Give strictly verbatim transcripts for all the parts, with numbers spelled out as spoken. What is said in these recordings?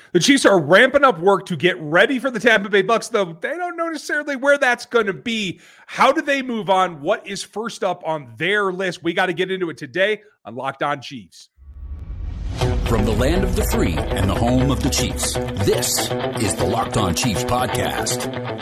The Chiefs are ramping up work to get ready for the Tampa Bay Bucks, though they don't know necessarily where that's going to be. How do they move on? What is first up on their list? We got to get into it today on Locked On Chiefs. From the land of the free and the home of the Chiefs, this is the Locked On Chiefs podcast.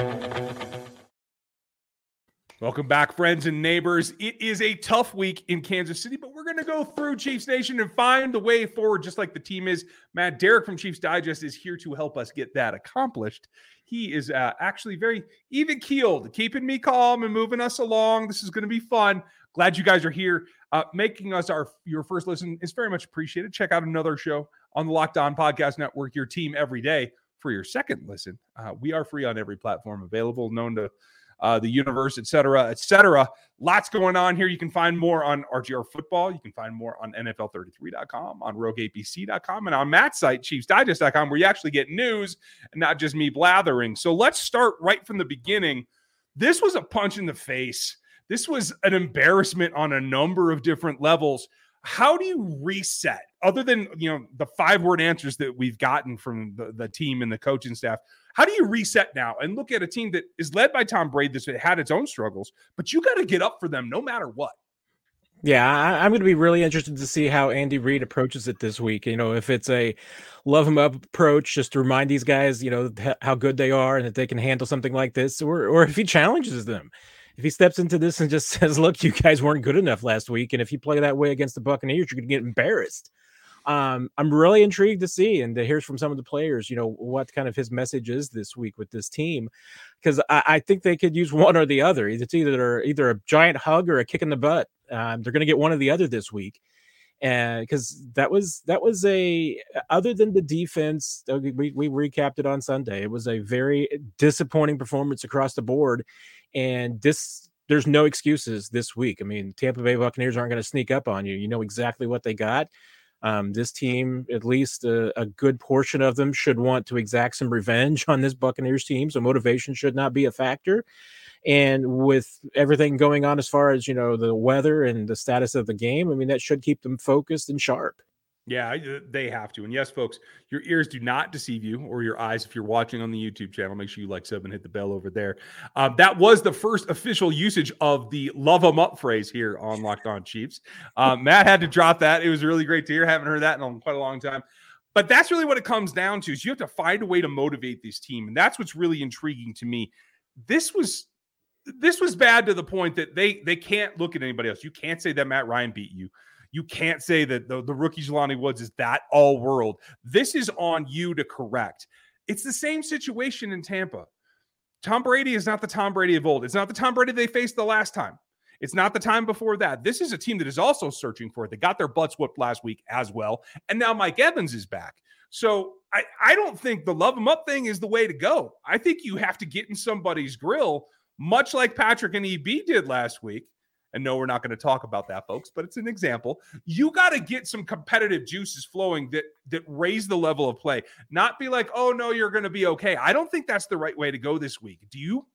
Welcome back, friends and neighbors. It is a tough week in Kansas City, but we're going to go through Chiefs Nation and find the way forward, just like the team is. Matt Derrick from Chiefs Digest is here to help us get that accomplished. He is uh, actually very even-keeled, keeping me calm and moving us along. This is going to be fun. Glad you guys are here. Uh, making us our your first listen is very much appreciated. Check out another show on the Locked On Podcast Network, your team every day. For your second listen, uh, we are free on every platform available, known to Uh, the universe, et cetera, et cetera. Lots going on here. You can find more on R G R Football. You can find more on N F L thirty-three dot com, on rogue A B C dot com, and on Matt's site, Chiefs Digest dot com, where you actually get news and not just me blathering. So let's start right from the beginning. This was a punch in the face. This was an embarrassment on a number of different levels. How do you reset, other than, you know, the five-word answers that we've gotten from the, the team and the coaching staff? How do you reset now and look at a team that is led by Tom Brady that had its own struggles, but you got to get up for them no matter what? Yeah, I, I'm going to be really interested to see how Andy Reid approaches it this week. You know, if it's a love him up approach, just to remind these guys, you know, h- how good they are and that they can handle something like this, or or if he challenges them. If he steps into this and just says, look, you guys weren't good enough last week, and if you play that way against the Buccaneers, you're going to get embarrassed. Um, I'm really intrigued to see and to hear from some of the players, you know, what kind of his message is this week with this team, because I, I think they could use one or the other. It's either either a giant hug or a kick in the butt. Um, they're going to get one or the other this week, and because that was that was a other than the defense, we we recapped it on Sunday. It was a very disappointing performance across the board, and this. There's no excuses this week. I mean, Tampa Bay Buccaneers aren't going to sneak up on you. You know exactly what they got. Um, this team, at least a, a good portion of them, should want to exact some revenge on this Buccaneers team. So motivation should not be a factor. And with everything going on as far as, you know, the weather and the status of the game, I mean, that should keep them focused and sharp. Yeah, they have to. And yes, folks, your ears do not deceive you, or your eyes if you're watching on the YouTube channel. Make sure you like, sub, and hit the bell over there. Um, that was the first official usage of the love 'em up phrase here on Locked On Chiefs. Um, Matt had to drop that. It was really great to hear. Haven't heard that in quite a long time. But that's really what it comes down to, is you have to find a way to motivate this team. And that's what's really intriguing to me. This was this was bad to the point that they they can't look at anybody else. You can't say that Matt Ryan beat you. You can't say that the, the rookie Jelani Woods is that all world. This is on you to correct. It's the same situation in Tampa. Tom Brady is not the Tom Brady of old. It's not the Tom Brady they faced the last time. It's not the time before that. This is a team that is also searching for it. They got their butts whooped last week as well. And now Mike Evans is back. So I, I don't think the love him up thing is the way to go. I think you have to get in somebody's grill, much like Patrick and E B did last week. And no, we're not going to talk about that, folks, but it's an example. You got to get some competitive juices flowing that that raise the level of play. Not be like, oh, no, you're going to be okay. I don't think that's the right way to go this week. Do you?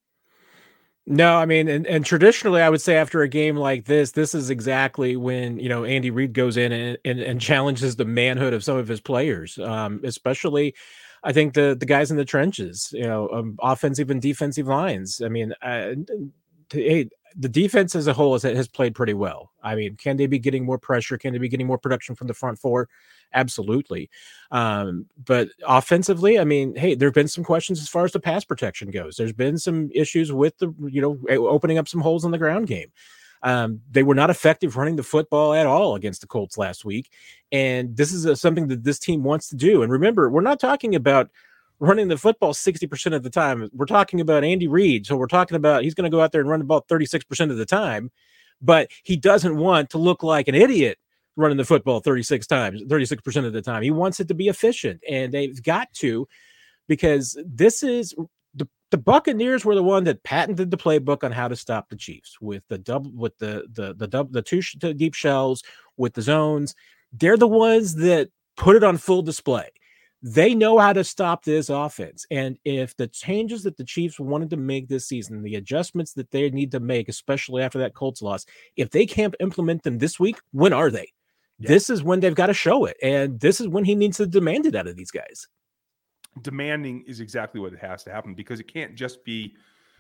No, I mean, and, and traditionally, I would say after a game like this, this is exactly when, you know, Andy Reid goes in and, and, and challenges the manhood of some of his players, um, especially, I think, the the guys in the trenches, you know, um, offensive and defensive lines. I mean, uh, hey, the defense as a whole has, has played pretty well. I mean, can they be getting more pressure? Can they be getting more production from the front four? Absolutely. Um, but offensively, I mean, hey, there have been some questions as far as the pass protection goes. There's been some issues with the, you know, opening up some holes in the ground game. Um, they were not effective running the football at all against the Colts last week. And this is a, something that this team wants to do. And remember, we're not talking about running the football sixty percent of the time. We're talking about Andy Reid. So we're talking about he's going to go out there and run the ball thirty-six percent of the time, but he doesn't want to look like an idiot running the football thirty-six times, thirty-six percent of the time. He wants it to be efficient, and they've got to, because this is the, the Buccaneers were the one that patented the playbook on how to stop the Chiefs with the double, with the, the, the double, the two deep shells, with the zones. They're the ones that put it on full display. They know how to stop this offense. And if the changes that the Chiefs wanted to make this season, the adjustments that they need to make, especially after that Colts loss, if they can't implement them this week, when are they? Yeah. This is when they've got to show it. And this is when he needs to demand it out of these guys. demanding is exactly what it has to happen, because it can't just be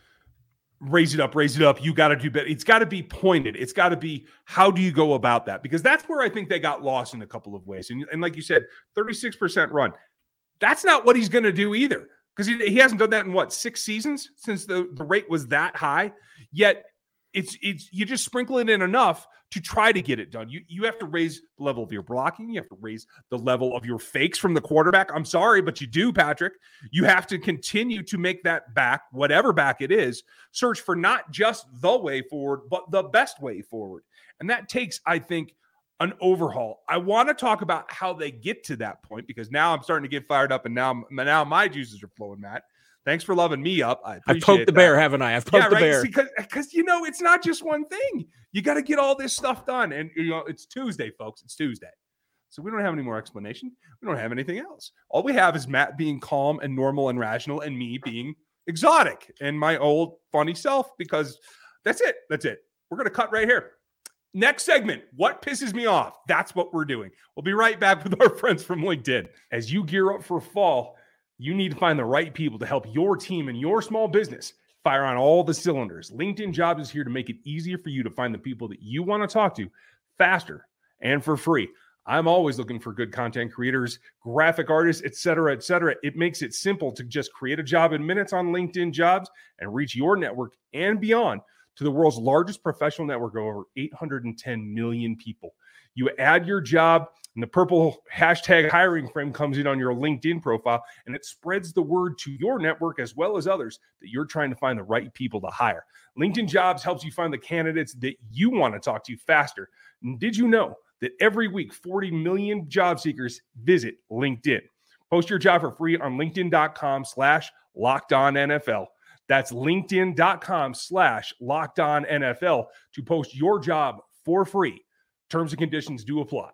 raise it up, raise it up. You got to do better. It's got to be pointed. It's got to be, how do you go about that? Because that's where I think they got lost in a couple of ways. And, and like you said, thirty-six percent run. That's not what he's going to do either. Because he, he hasn't done that in what, six seasons since the, the rate was that high. Yet it's it's you just sprinkle it in enough to try to get it done. You you have to raise the level of your blocking. You have to raise the level of your fakes from the quarterback. I'm sorry, but you do, Patrick. You have to continue to make that back, whatever back it is, search for not just the way forward, but the best way forward. And that takes, I think, an overhaul. I want to talk about how they get to that point, because now I'm starting to get fired up, and now, now my juices are flowing, Matt. Thanks for loving me up. I I've poked the that. bear, haven't I? I've poked yeah, the right? bear. Because, because, you know, it's not just one thing. You got to get all this stuff done. And, you know, it's Tuesday, folks. It's Tuesday. So we don't have any more explanation. We don't have anything else. All we have is Matt being calm and normal and rational, and me being exotic and my old funny self, because that's it. That's it. We're going to cut right here. Next segment, what pisses me off? That's what we're doing. We'll be right back with our friends from LinkedIn. As you gear up for fall, you need to find the right people to help your team and your small business fire on all the cylinders. LinkedIn Jobs is here to make it easier for you to find the people that you want to talk to faster and for free. I'm always looking for good content creators, graphic artists, et cetera, et cetera. It makes it simple to just create a job in minutes on LinkedIn Jobs and reach your network and beyond to the world's largest professional network of over eight hundred ten million people. You add your job, and the purple hashtag hiring frame comes in on your LinkedIn profile, and it spreads the word to your network as well as others that you're trying to find the right people to hire. LinkedIn Jobs helps you find the candidates that you want to talk to faster. And did you know that every week, forty million job seekers visit LinkedIn? Post your job for free on linkedin.com slash locked on NFL. That's linkedin.com slash locked on NFL to post your job for free. Terms and conditions do apply.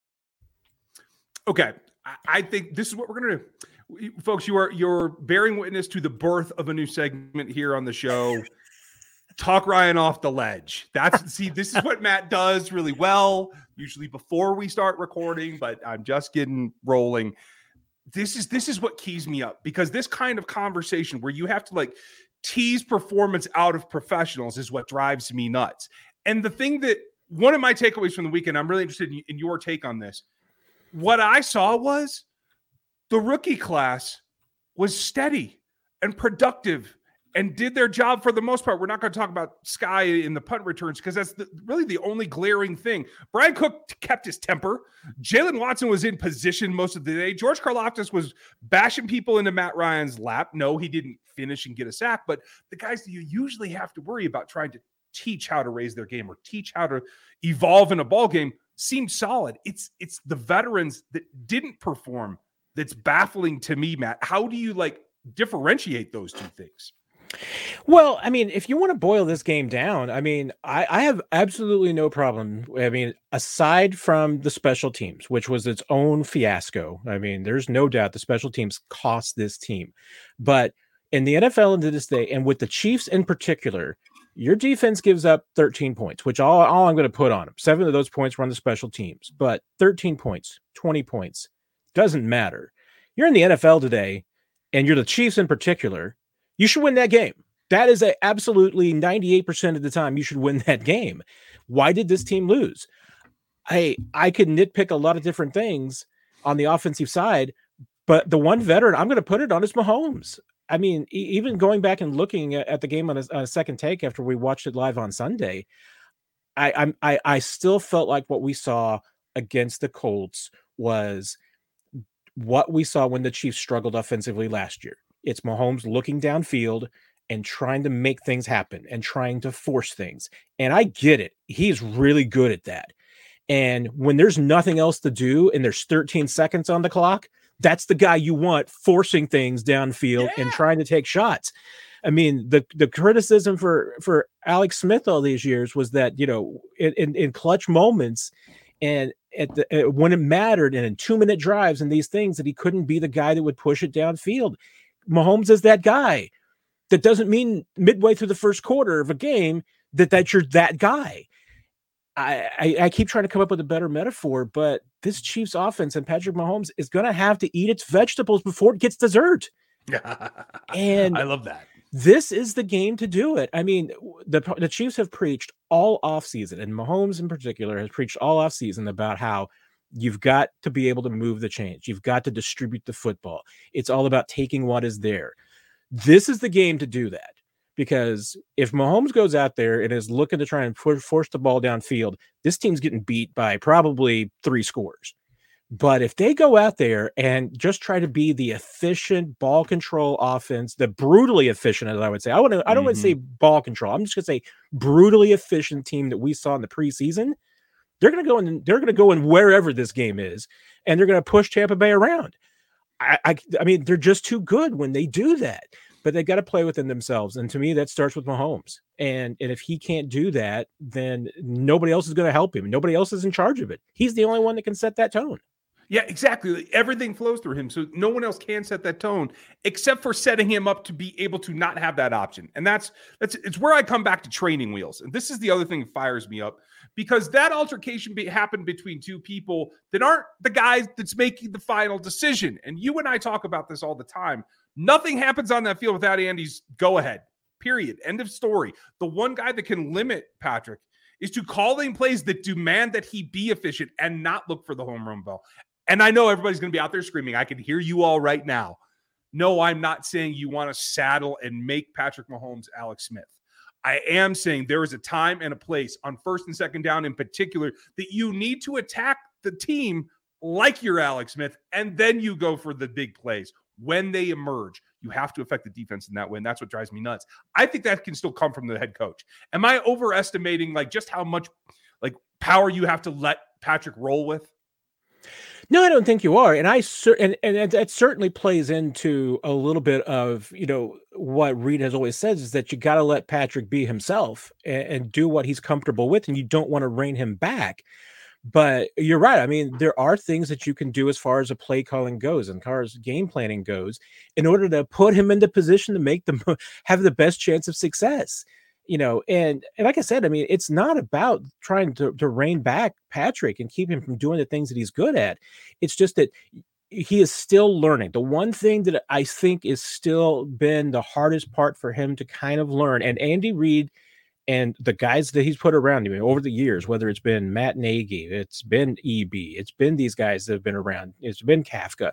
Okay, I think this is what we're going to do. Folks, you are you're bearing witness to the birth of a new segment here on the show. Talk Ryan off the ledge. That's see, this is what Matt does really well, usually before we start recording, but I'm just getting rolling. This is this is what keys me up, because this kind of conversation where you have to like tease performance out of professionals is what drives me nuts. And the thing that one of my takeaways from the weekend, I'm really interested in, in your take on this. What I saw was the rookie class was steady and productive and did their job for the most part. We're not going to talk about Sky in the punt returns, because that's the, really the only glaring thing. Brian Cook kept his temper. Jalen Watson was in position most of the day. George Karlaftis was bashing people into Matt Ryan's lap. No, he didn't finish and get a sack, but the guys that you usually have to worry about trying to teach how to raise their game or teach how to evolve in a ball game seemed solid. It's it's the veterans that didn't perform that's baffling to me, Matt. How do you like differentiate those two things? Well, I mean, if you want to boil this game down, I mean, I, I have absolutely no problem. I mean, aside from the special teams, which was its own fiasco, I mean, there's no doubt the special teams cost this team. But in the N F L and to this day, and with the Chiefs in particular, your defense gives up thirteen points, which all, all I'm going to put on them. Seven of those points were on the special teams, but thirteen points, twenty points, doesn't matter. You're in the N F L today, and you're the Chiefs in particular. You should win that game. That is a absolutely ninety-eight percent of the time you should win that game. Why did this team lose? I I could nitpick a lot of different things on the offensive side, but the one veteran I'm going to put it on is Mahomes. I mean, e- even going back and looking at, at the game on a, on a second take after we watched it live on Sunday, I, I'm, I I still felt like what we saw against the Colts was what we saw when the Chiefs struggled offensively last year. It's Mahomes looking downfield and trying to make things happen and trying to force things. And I get it. He's really good at that. And when there's nothing else to do and there's thirteen seconds on the clock, that's the guy you want forcing things downfield yeah. and trying to take shots. I mean, the, the criticism for, for Alex Smith all these years was that, you know, in, in, in clutch moments and at the, when it mattered and in two minute drives and these things, that he couldn't be the guy that would push it downfield. Mahomes is that guy. That doesn't mean midway through the first quarter of a game that, that you're that guy. I, I, I keep trying to come up with a better metaphor, but this Chiefs offense and Patrick Mahomes is going to have to eat its vegetables before it gets dessert. And I love that. This is the game to do it. I mean, the the Chiefs have preached all offseason, and Mahomes in particular has preached all offseason about how you've got to be able to move the chains. You've got to distribute the football. It's all about taking what is there. This is the game to do that, because if Mahomes goes out there and is looking to try and force the ball downfield, this team's getting beat by probably three scores. But if they go out there and just try to be the efficient ball control offense, the brutally efficient, as I would say, I want to, I don't mm-hmm. want to say ball control. I'm just going to say brutally efficient team that we saw in the preseason. They're going to go in, they're going to go in wherever this game is, and they're going to push Tampa Bay around. I, I, I mean, they're just too good when they do that, but they got to play within themselves. And to me, that starts with Mahomes. And, and if he can't do that, then nobody else is going to help him. Nobody else is in charge of it. He's the only one that can set that tone. Yeah, exactly. Everything flows through him. So no one else can set that tone except for setting him up to be able to not have that option. And that's, that's, it's where I come back to training wheels. And this is the other thing that fires me up, because that altercation be, happened between two people that aren't the guys that's making the final decision. And you and I talk about this all the time. Nothing happens on that field without Andy's go ahead, period. End of story. The one guy that can limit Patrick is to calling plays that demand that he be efficient and not look for the home run ball. And I know everybody's going to be out there screaming. I can hear you all right now. No, I'm not saying you want to saddle and make Patrick Mahomes Alex Smith. I am saying there is a time and a place on first and second down in particular that you need to attack the team like you're Alex Smith, and then you go for the big plays. When they emerge, you have to affect the defense in that way, and that's what drives me nuts. I think that can still come from the head coach. Am I overestimating like just how much like power you have to let Patrick roll with? No, I don't think you are. And I cer- and, and that certainly plays into a little bit of, you know, what Reed has always said is that you got to let Patrick be himself and, and do what he's comfortable with. And you don't want to rein him back. But you're right. I mean, there are things that you can do as far as a play calling goes and as far as game planning goes in order to put him into position to make them have the best chance of success. You know, and, and like I said, I mean, it's not about trying to, to rein back Patrick and keep him from doing the things that he's good at. It's just that he is still learning. The one thing that I think is still been the hardest part for him to kind of learn, and Andy Reid and the guys that he's put around him over the years, whether it's been Matt Nagy, it's been E B, it's been these guys that have been around, it's been Kafka,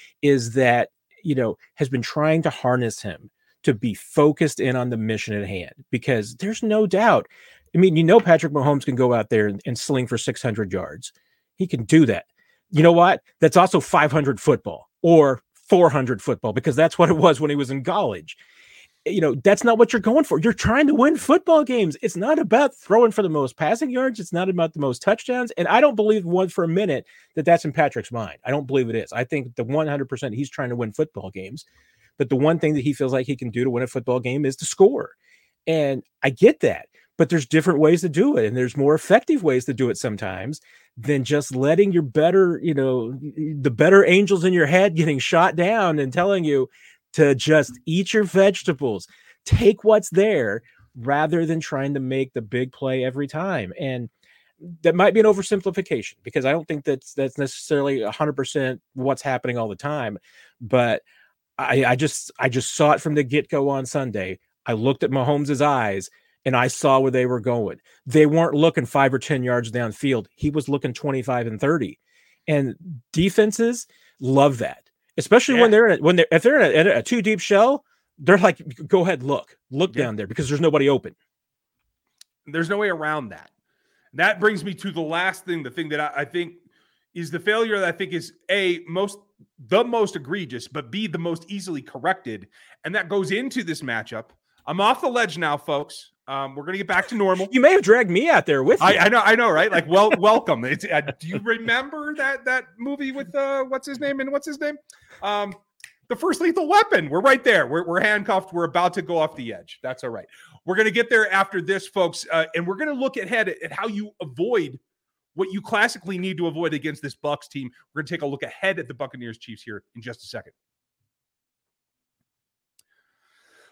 is that, you know, has been trying to harness him to be focused in on the mission at hand, because there's no doubt. I mean, you know, Patrick Mahomes can go out there and, and sling for six hundred yards. He can do that. You know what? That's also five hundred football or four hundred football, because that's what it was when he was in college. You know, that's not what you're going for. You're trying to win football games. It's not about throwing for the most passing yards. It's not about the most touchdowns. And I don't believe one for a minute that that's in Patrick's mind. I don't believe it is. I think the one hundred percent he's trying to win football games. But the one thing that he feels like he can do to win a football game is to score. And I get that, but there's different ways to do it. And there's more effective ways to do it sometimes than just letting your better, you know, the better angels in your head getting shot down and telling you to just eat your vegetables, take what's there, rather than trying to make the big play every time. And that might be an oversimplification, because I don't think that's, that's necessarily one hundred percent what's happening all the time. But I, I just I just saw it from the get-go on Sunday. I looked at Mahomes' eyes and I saw where they were going. They weren't looking five or ten yards downfield. He was looking twenty-five and thirty. And defenses love that, especially yeah. when they're in a, when they're if they're in a, a two deep shell. They're like, go ahead, look, look yeah. down there, because there's nobody open. There's no way around that. That brings me to the last thing, the thing that I, I think is the failure that I think is a most the most egregious, but B, the most easily corrected. And that goes into this matchup. I'm off the ledge now, folks. Um, we're going to get back to normal. You may have dragged me out there with you. I, I know, I know, right? Like, well, welcome. It's, uh, do you remember that that movie with uh, what's his name and what's his name? Um, the First Lethal Weapon. We're right there. We're, we're handcuffed. We're about to go off the edge. That's all right. We're going to get there after this, folks. Uh, and we're going to look ahead at, at how you avoid what you classically need to avoid against this Bucs team. We're going to take a look ahead at the Buccaneers Chiefs here in just a second.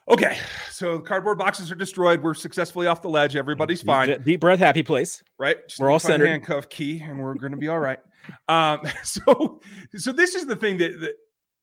Okay, so cardboard boxes are destroyed. We're successfully off the ledge. Everybody's deep, fine. Deep breath, happy place. Right? Just we're all find centered. Handcuff key, and we're going to be all right. um, so, so this is the thing that, that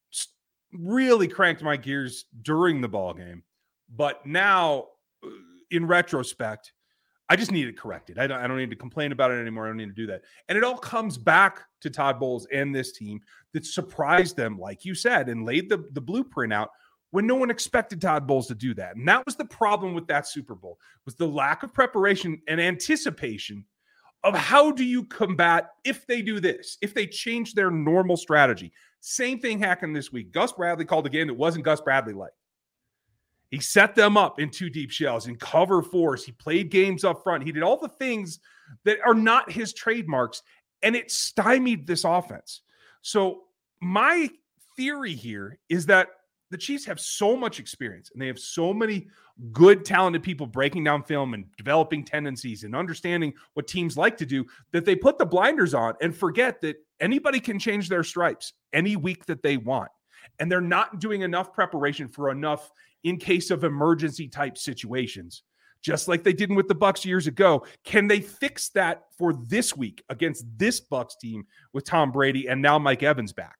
really cranked my gears during the ball game, but now, in retrospect, I just need it corrected. I don't, I don't need to complain about it anymore. I don't need to do that. And it all comes back to Todd Bowles and this team that surprised them, like you said, and laid the, the blueprint out when no one expected Todd Bowles to do that. And that was the problem with that Super Bowl, was the lack of preparation and anticipation of how do you combat if they do this, if they change their normal strategy. Same thing happened this week. Gus Bradley called a game that wasn't Gus Bradley-like. He set them up in two deep shells, in cover fours. He played games up front. He did all the things that are not his trademarks, and it stymied this offense. So my theory here is that the Chiefs have so much experience, and they have so many good, talented people breaking down film and developing tendencies and understanding what teams like to do, that they put the blinders on and forget that anybody can change their stripes any week that they want. And they're not doing enough preparation for enough in case of emergency type situations, just like they did with the Bucs years ago. Can they fix that for this week against this Bucs team with Tom Brady and now Mike Evans back?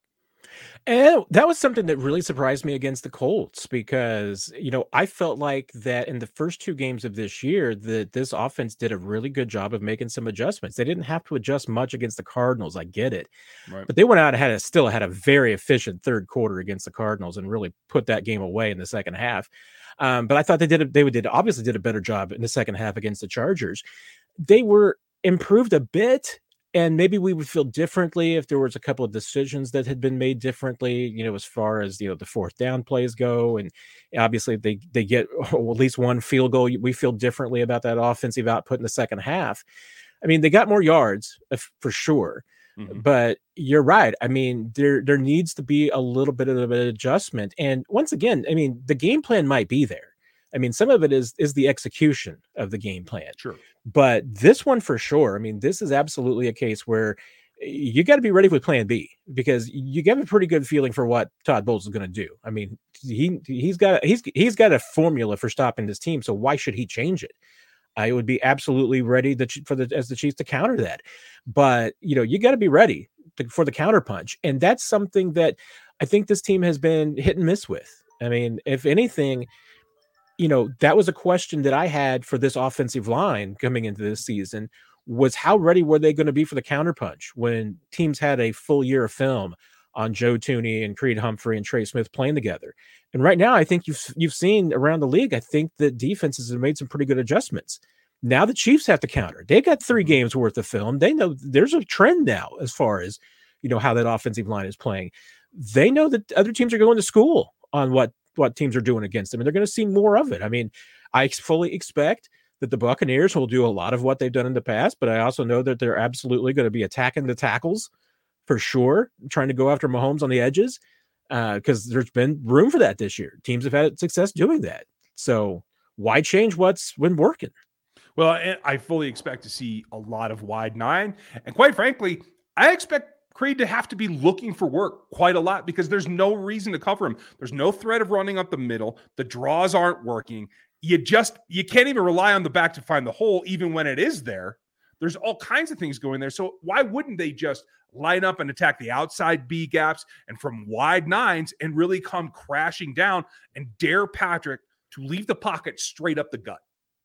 And that was something that really surprised me against the Colts, because, you know, I felt like that in the first two games of this year, that this offense did a really good job of making some adjustments. They didn't have to adjust much against the Cardinals. I get it. Right. But they went out and had a, still had a very efficient third quarter against the Cardinals and really put that game away in the second half. Um, but I thought they did, a, they did obviously did a better job in the second half against the Chargers. They were improved a bit. And maybe we would feel differently if there was a couple of decisions that had been made differently, you know, as far as, you know, the fourth down plays go. And obviously they, they get at least one field goal. We feel differently about that offensive output in the second half. I mean, they got more yards for sure, mm-hmm. but you're right. I mean, there, there needs to be a little bit of an adjustment. And once again, I mean, the game plan might be there. I mean, some of it is is the execution of the game plan. Sure. But this one for sure, I mean, this is absolutely a case where you got to be ready with plan B, because you get a pretty good feeling for what Todd Bowles is going to do. I mean, he he's got he's he's got a formula for stopping this team, so why should he change it? I would be absolutely ready to, for the as the Chiefs to counter that. But, you know, you got to be ready to, for the counterpunch. And that's something that I think this team has been hit and miss with. I mean, if anything, you know, that was a question that I had for this offensive line coming into this season, was how ready were they going to be for the counterpunch when teams had a full year of film on Joe Thuney and Creed Humphrey and Trey Smith playing together. And right now, I think you've you've seen around the league, I think the defenses have made some pretty good adjustments. Now the Chiefs have to counter. They got three games worth of film. They know there's a trend now as far as, you know, how that offensive line is playing. They know that other teams are going to school on what what teams are doing against them, and they're going to see more of it. I mean, I fully expect that the Buccaneers will do a lot of what they've done in the past, but I also know that they're absolutely going to be attacking the tackles for sure, trying to go after Mahomes on the edges, because uh, there's been room for that this year. Teams have had success doing that. So why change what's been working? Well, I fully expect to see a lot of wide nine. And quite frankly, I expect Creed to have to be looking for work quite a lot, because there's no reason to cover him. There's no threat of running up the middle. The draws aren't working. You just, you can't even rely on the back to find the hole, even when it is there. There's all kinds of things going there. So why wouldn't they just line up and attack the outside B gaps and from wide nines and really come crashing down and dare Patrick to leave the pocket straight up the gut?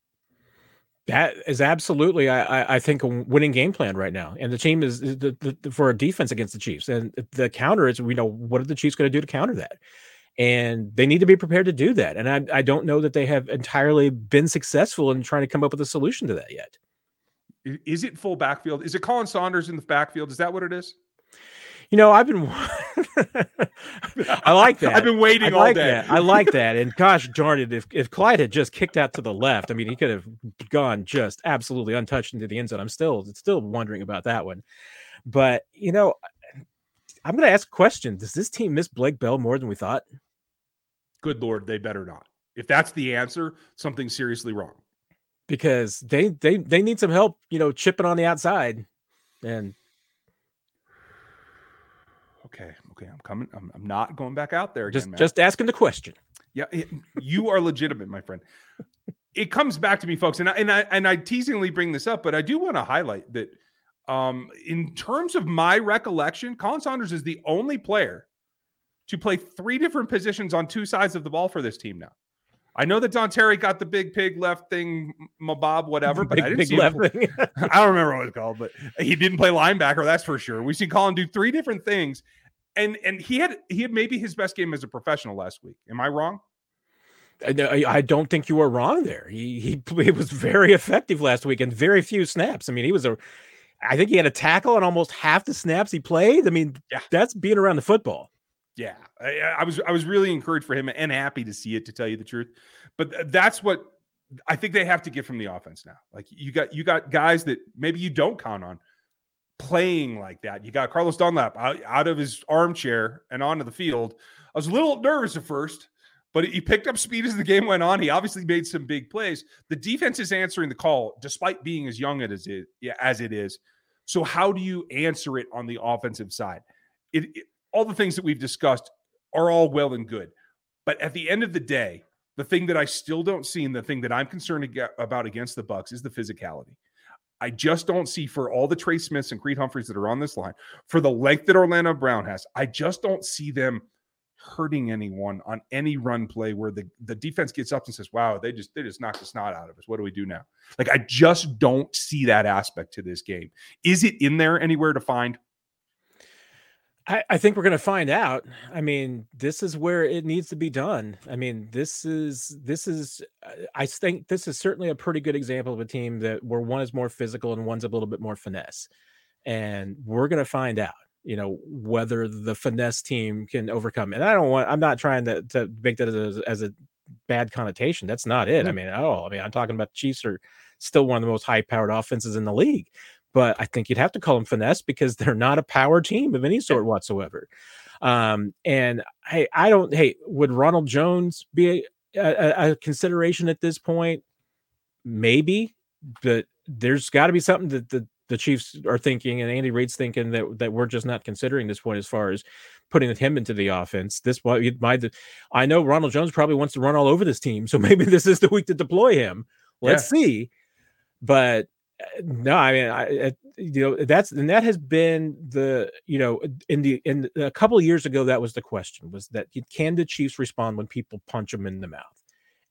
That is absolutely, I, I think, a winning game plan right now. And the team is the, the, the, for a defense against the Chiefs. And the counter is, we know, what are the Chiefs going to do to counter that? And they need to be prepared to do that. And I, I don't know that they have entirely been successful in trying to come up with a solution to that yet. Is it full backfield? Is it Colin Saunders in the backfield? Is that what it is? You know, I've been, I like that. I've been waiting I all like day. That. I like that. And gosh darn it, if, if Clyde had just kicked out to the left, I mean, he could have gone just absolutely untouched into the end zone. I'm still, still wondering about that one. But, you know, I'm going to ask a question. Does this team miss Blake Bell more than we thought? Good Lord, they better not. If that's the answer, something's seriously wrong. Because they, they, they need some help, you know, chipping on the outside. And Okay, okay, I'm coming. I'm, I'm not going back out there again, just man. just asking the question. Yeah, it, you are legitimate, my friend. It comes back to me, folks, and I, and I and I teasingly bring this up, but I do want to highlight that um, in terms of my recollection, Colin Saunders is the only player to play three different positions on two sides of the ball for this team now. I know that Don Terry got the big pig left thing, Mabob, whatever, but big, I didn't big see left him. thing. I don't remember what it was called, but he didn't play linebacker, that's for sure. We've seen Colin do three different things, and and he had he had maybe his best game as a professional last week. Am I wrong? I, I don't think you were wrong there. He, he he was very effective last week and very few snaps. I mean, he was a, I think he had a tackle on almost half the snaps he played. I mean, yeah. That's being around the football. Yeah, I, I was I was really encouraged for him and happy to see it, to tell you the truth. But that's what I think they have to get from the offense now. Like you got you got guys that maybe you don't count on playing like that. You got Carlos Dunlap out, out of his armchair and onto the field. I was a little nervous at first, but he picked up speed as the game went on. He obviously made some big plays. The defense is answering the call, despite being as young as it, as it is. So how do you answer it on the offensive side? It, it, all the things that we've discussed are all well and good. But at the end of the day, the thing that I still don't see and the thing that I'm concerned about against the Bucs is the physicality. I just don't see, for all the Trey Smiths and Creed Humphreys that are on this line, for the length that Orlando Brown has, I just don't see them hurting anyone on any run play where the, the defense gets up and says, wow, they just they just knocked the snot out of us. What do we do now? Like, I just don't see that aspect to this game. Is it in there anywhere to find? I, I think we're going to find out. I mean, this is where it needs to be done. I mean, this is, this is, I think this is certainly a pretty good example of a team that where one is more physical and one's a little bit more finesse. And we're going to find out, you know, whether the finesse team can overcome. And I don't want, I'm not trying to, to make that as a, as a bad connotation. That's not it. Mm-hmm. I mean, at all. I mean, I'm talking about the Chiefs are still one of the most high powered offenses in the league. But I think you'd have to call them finesse because they're not a power team of any sort whatsoever. Um, and hey, I don't, hey, would Ronald Jones be a, a, a consideration at this point? Maybe, but there's got to be something that the, the Chiefs are thinking and Andy Reid's thinking that, that we're just not considering this point as far as putting him into the offense. This might, I know Ronald Jones probably wants to run all over this team, so maybe this is the week to deploy him. Let's yeah. see. But no, I mean, I, you know, that's, and that has been the, you know, in the, in a couple of years ago, that was the question, was that can the Chiefs respond when people punch them in the mouth?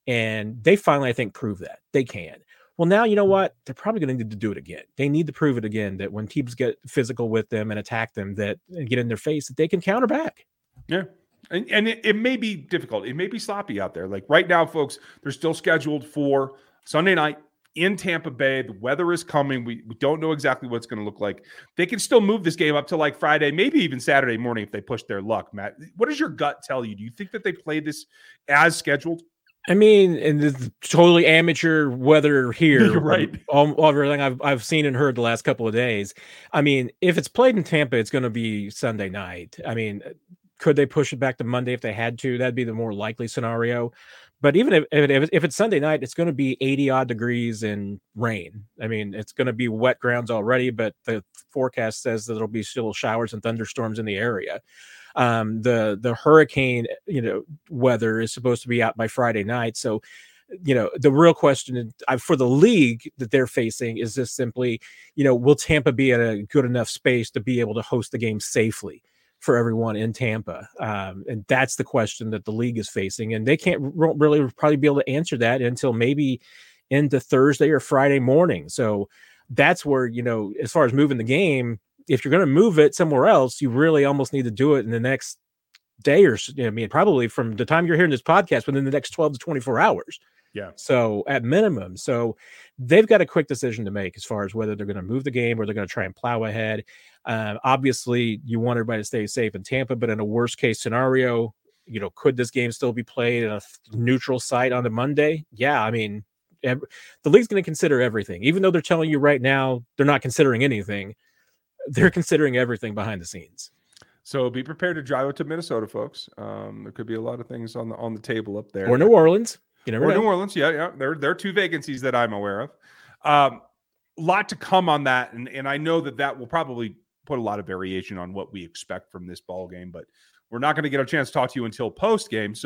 And they finally, I think, prove that they can. Well, now, you know what? They're probably going to need to do it again. They need to prove it again, that when teams get physical with them and attack them, that and get in their face, that they can counter back. Yeah. And, and it, it may be difficult. It may be sloppy out there. Like right now, folks, they're still scheduled for Sunday night in Tampa Bay. The weather is coming. We, we don't know exactly what it's going to look like. They can still move this game up to like Friday, maybe even Saturday morning if they push their luck, Matt. What does your gut tell you? Do you think that they played this as scheduled? I mean, and the totally amateur weather here, right? All, all everything I've I've seen and heard the last couple of days. I mean, if it's played in Tampa, it's going to be Sunday night. I mean, could they push it back to Monday if they had to? That'd be the more likely scenario. But even if, if, if it's Sunday night, it's going to be eighty odd degrees and rain. I mean, it's going to be wet grounds already, but the forecast says that there'll be still showers and thunderstorms in the area. Um, the, the hurricane, you know, weather is supposed to be out by Friday night. So, you know, the real question for the league that they're facing is just simply, you know, will Tampa be in a good enough space to be able to host the game safely for everyone in Tampa? Um, and that's the question that the league is facing. And they can't r- really probably be able to answer that until maybe into Thursday or Friday morning. So that's where, you know, as far as moving the game, if you're going to move it somewhere else, you really almost need to do it in the next day or so. I mean, probably from the time you're hearing this podcast within the next twelve to twenty-four hours. Yeah. So at minimum, so they've got a quick decision to make as far as whether they're going to move the game or they're going to try and plow ahead. Um, obviously, you want everybody to stay safe in Tampa, but in a worst case scenario, you know, could this game still be played at a neutral site on a Monday? Yeah, I mean, every, the league's going to consider everything, even though they're telling you right now they're not considering anything. They're considering everything behind the scenes. So be prepared to drive up to Minnesota, folks. Um, there could be a lot of things on the on the table up there. Or New Orleans. You never or know. New Orleans, yeah, yeah. There, there are two vacancies that I'm aware of. Um, a lot to come on that, and, and I know that that will probably put a lot of variation on what we expect from this ball game, but we're not going to get a chance to talk to you until post game. So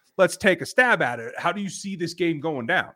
let's take a stab at it. How do you see this game going down?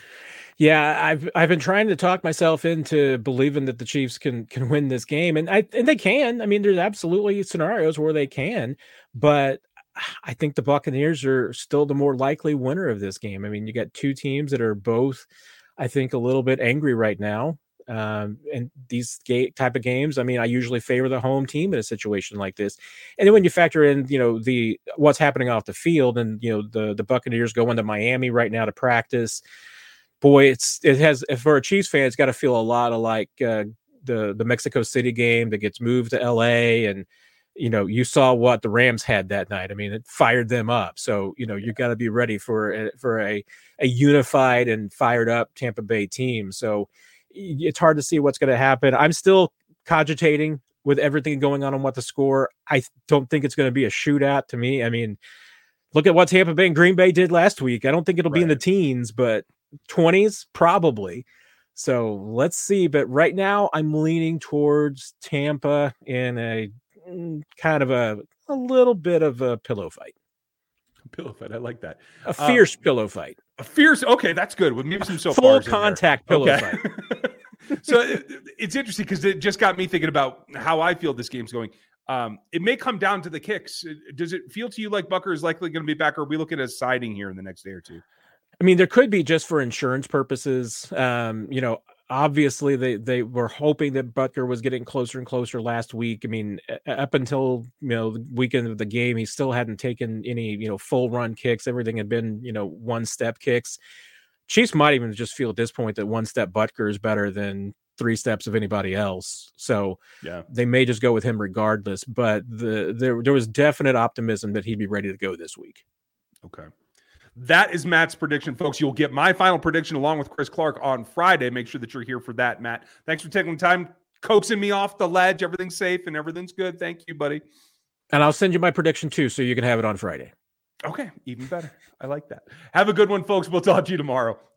Yeah, I've I've been trying to talk myself into believing that the Chiefs can can win this game, and I and they can. I mean, there's absolutely scenarios where they can, but I think the Buccaneers are still the more likely winner of this game. I mean, you got two teams that are both, I think, a little bit angry right now. Um, and these ga- type of games, I mean, I usually favor the home team in a situation like this. And then when you factor in, you know, the what's happening off the field, and you know, the the Buccaneers going to Miami right now to practice. Boy, it's it has for a Chiefs fan, it's got to feel a lot of like uh, the the Mexico City game that gets moved to L A, and you know you saw what the Rams had that night. I mean, it fired them up. So you know you got to be ready for a, for a a unified and fired up Tampa Bay team. So it's hard to see what's going to happen. I'm still cogitating with everything going on on what the score. I don't think it's going to be a shootout to me. I mean, look at what Tampa Bay and Green Bay did last week. I don't think it'll right. be in the teens, but twenties probably. So let's see. But right now I'm leaning towards Tampa in a kind of a, a little bit of a pillow fight. Pillow fight. I like that. A fierce um, pillow fight. A fierce. Okay. That's good. With maybe some so full contact pillow okay. fight. So it, it's interesting because it just got me thinking about how I feel this game's going. Um, it may come down to the kicks. Does it feel to you like Butker is likely going to be back, or are we looking at a siding here in the next day or two? I mean, there could be just for insurance purposes. Um, you know, obviously they, they were hoping that Butker was getting closer and closer last week. I mean, up until, you know, the weekend of the game, he still hadn't taken any, you know, full run kicks. Everything had been, you know, one step kicks. Chiefs might even just feel at this point that one step Butker is better than three steps of anybody else. So yeah, they may just go with him regardless, but the, there, there was definite optimism that he'd be ready to go this week. Okay. That is Matt's prediction, folks. You'll get my final prediction along with Chris Clark on Friday. Make sure that you're here for that, Matt. Thanks for taking the time, coaxing me off the ledge. Everything's safe and everything's good. Thank you, buddy. And I'll send you my prediction too, so you can have it on Friday. Okay, even better. I like that. Have a good one, folks. We'll talk to you tomorrow.